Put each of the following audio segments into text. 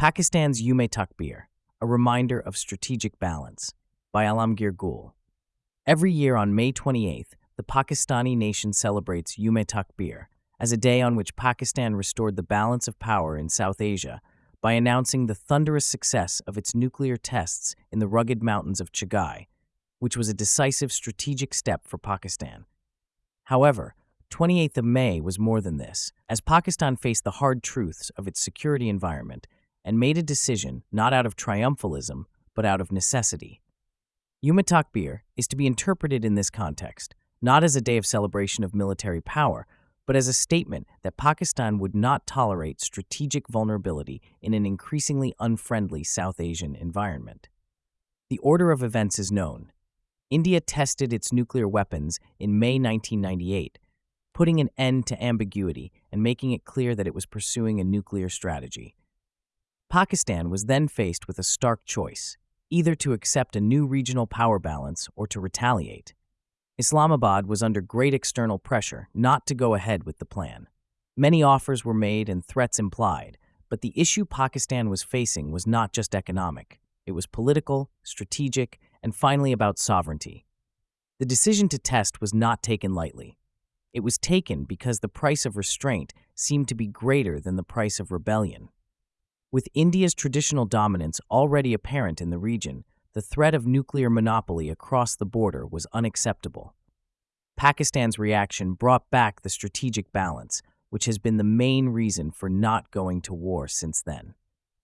Pakistan's Takbir, a reminder of strategic balance, by Alamgir Gul. Every year on May 28th, the Pakistani nation celebrates Takbir as a day on which Pakistan restored the balance of power in South Asia by announcing the thunderous success of its nuclear tests in the rugged mountains of Chagai, which was a decisive strategic step for Pakistan. However, 28th of May was more than this, as Pakistan faced the hard truths of its security environment and made a decision not out of triumphalism, but out of necessity. Takbir is to be interpreted in this context, not as a day of celebration of military power, but as a statement that Pakistan would not tolerate strategic vulnerability in an increasingly unfriendly South Asian environment. The order of events is known. India tested its nuclear weapons in May 1998, putting an end to ambiguity and making it clear that it was pursuing a nuclear strategy. Pakistan was then faced with a stark choice, either to accept a new regional power balance or to retaliate. Islamabad was under great external pressure not to go ahead with the plan. Many offers were made and threats implied, but the issue Pakistan was facing was not just economic. It was political, strategic, and finally about sovereignty. The decision to test was not taken lightly. It was taken because the price of restraint seemed to be greater than the price of rebellion. With India's traditional dominance already apparent in the region, the threat of nuclear monopoly across the border was unacceptable. Pakistan's reaction brought back the strategic balance, which has been the main reason for not going to war since then.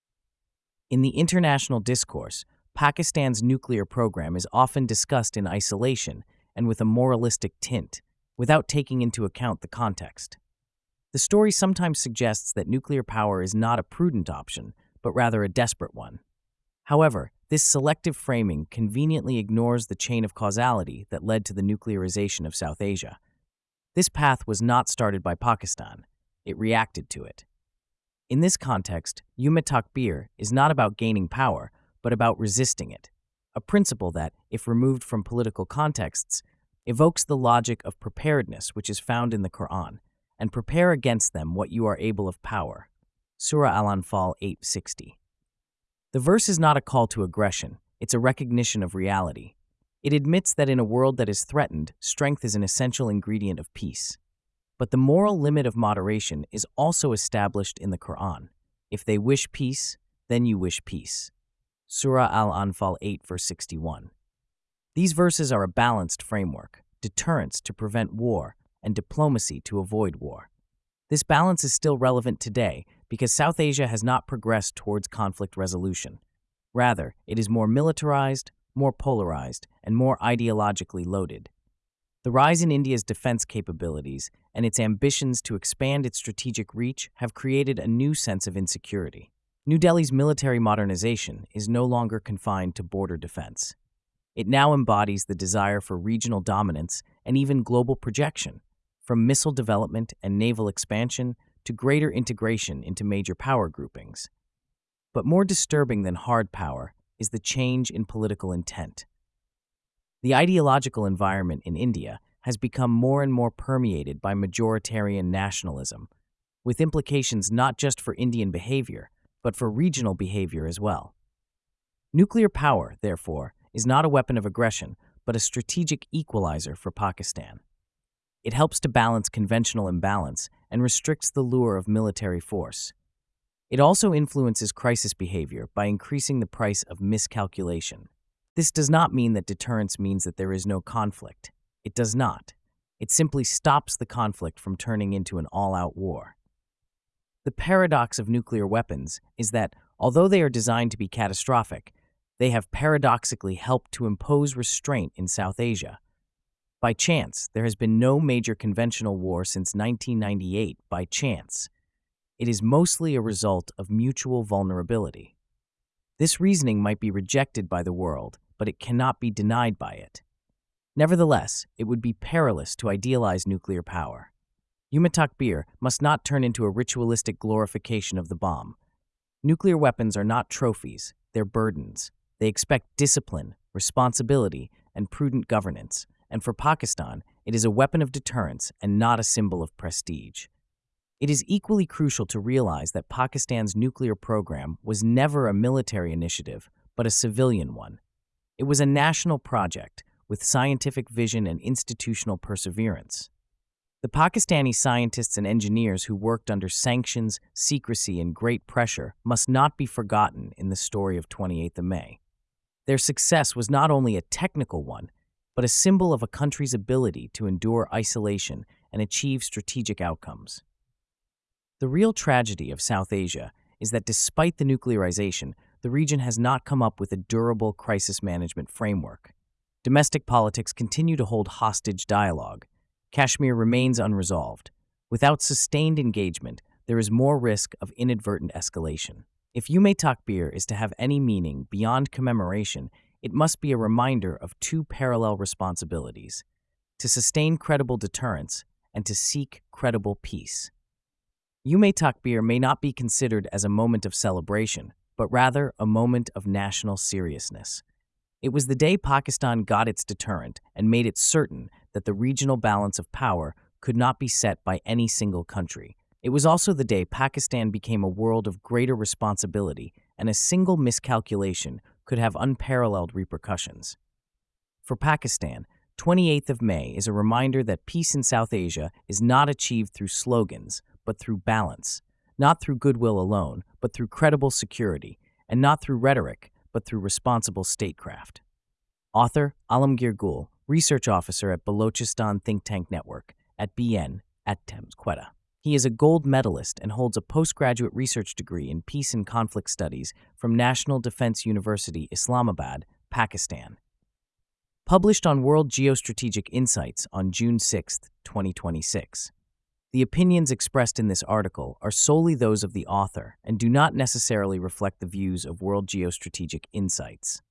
In the international discourse, Pakistan's nuclear program is often discussed in isolation and with a moralistic tint, without taking into account the context. The story sometimes suggests that nuclear power is not a prudent option, but rather a desperate one. However, this selective framing conveniently ignores the chain of causality that led to the nuclearization of South Asia. This path was not started by Pakistan. It reacted to it. In this context, Takbir is not about gaining power, but about resisting it, a principle that, if removed from political contexts, evokes the logic of preparedness which is found in the Quran, and prepare against them what you are able of power. Surah Al-Anfal 8:60. The verse is not a call to aggression, it's a recognition of reality. It admits that in a world that is threatened, strength is an essential ingredient of peace. But the moral limit of moderation is also established in the Quran. If they wish peace, then you wish peace. Surah Al-Anfal 8 verse 61. These verses are a balanced framework, deterrence to prevent war, and diplomacy to avoid war. This balance is still relevant today because South Asia has not progressed towards conflict resolution. Rather, it is more militarized, more polarized, and more ideologically loaded. The rise in India's defense capabilities and its ambitions to expand its strategic reach have created a new sense of insecurity. New Delhi's military modernization is no longer confined to border defense. It now embodies the desire for regional dominance and even global projection, from missile development and naval expansion to greater integration into major power groupings. But more disturbing than hard power is the change in political intent. The ideological environment in India has become more and more permeated by majoritarian nationalism, with implications not just for Indian behavior, but for regional behavior as well. Nuclear power, therefore, is not a weapon of aggression, but a strategic equalizer for Pakistan. It helps to balance conventional imbalance and restricts the lure of military force. It also influences crisis behavior by increasing the price of miscalculation. This does not mean that deterrence means that there is no conflict. It does not. It simply stops the conflict from turning into an all-out war. The paradox of nuclear weapons is that, although they are designed to be catastrophic, they have paradoxically helped to impose restraint in South Asia. By chance, there has been no major conventional war since 1998 by chance. It is mostly a result of mutual vulnerability. This reasoning might be rejected by the world, but it cannot be denied by it. Nevertheless, it would be perilous to idealize nuclear power. Takbir must not turn into a ritualistic glorification of the bomb. Nuclear weapons are not trophies, they're burdens. They expect discipline, responsibility, and prudent governance, and for Pakistan, it is a weapon of deterrence and not a symbol of prestige. It is equally crucial to realize that Pakistan's nuclear program was never a military initiative, but a civilian one. It was a national project with scientific vision and institutional perseverance. The Pakistani scientists and engineers who worked under sanctions, secrecy, and great pressure must not be forgotten in the story of 28th of May. Their success was not only a technical one, but a symbol of a country's ability to endure isolation and achieve strategic outcomes. The real tragedy of South Asia is that despite the nuclearization, the region has not come up with a durable crisis management framework. Domestic politics continue to hold hostage dialogue. Kashmir remains unresolved. Without sustained engagement, there is more risk of inadvertent escalation. If Yume Takbir is to have any meaning beyond commemoration, it must be a reminder of two parallel responsibilities: to sustain credible deterrence and to seek credible peace. Yume Takbir may not be considered as a moment of celebration, but rather a moment of national seriousness. It was the day Pakistan got its deterrent and made it certain that the regional balance of power could not be set by any single country. It was also the day Pakistan became a world of greater responsibility, and a single miscalculation could have unparalleled repercussions. For Pakistan, 28th of May is a reminder that peace in South Asia is not achieved through slogans, but through balance, not through goodwill alone, but through credible security, and not through rhetoric, but through responsible statecraft. Author Alamgir Gul, Research Officer at Balochistan Think Tank Network at BN at Thames, Quetta. He is a gold medalist and holds a postgraduate research degree in Peace and Conflict Studies from National Defense University, Islamabad, Pakistan. Published on World Geostrategic Insights on June 6, 2026. The opinions expressed in this article are solely those of the author and do not necessarily reflect the views of World Geostrategic Insights.